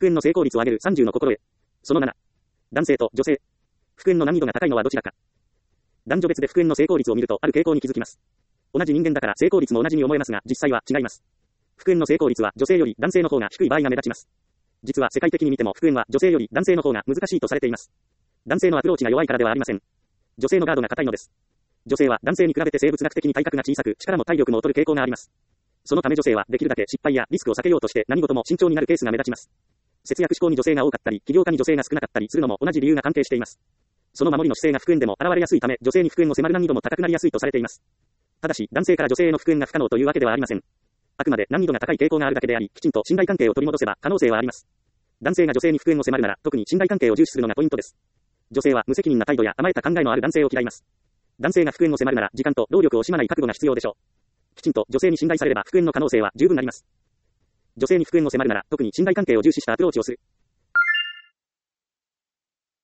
復縁の成功率を上げる30の心得。その7。男性と女性。復縁の難易度が高いのはどちらか。男女別で復縁の成功率を見るとある傾向に気づきます。同じ人間だから成功率も同じに思えますが、実際は違います。復縁の成功率は女性より男性の方が低い場合が目立ちます。実は世界的に見ても復縁は女性より男性の方が難しいとされています。男性のアプローチが弱いからではありません。女性のガードが硬いのです。女性は男性に比べて生物学的に体格が小さく、力も体力も劣る傾向があります。そのため女性はできるだけ失敗やリスクを避けようとして何事も慎重になるケースが目立ちます。節約志向に女性が多かったり、起業家に女性が少なかったりするのも同じ理由が関係しています。その守りの姿勢が復縁でも現れやすいため、女性に復縁を迫る難易度も高くなりやすいとされています。ただし、男性から女性への復縁が不可能というわけではありません。あくまで難易度が高い傾向があるだけであり、きちんと信頼関係を取り戻せば可能性はあります。男性が女性に復縁を迫るなら、特に信頼関係を重視するのがポイントです。女性は無責任な態度や甘えた考えのある男性を嫌います。男性が復縁を迫るなら、時間と労力を惜しまない覚悟が必要でしょう。きちんと女性に信頼されれば復縁の可能性は十分あります。女性に復縁を迫るなら、特に信頼関係を重視したアプローチをする。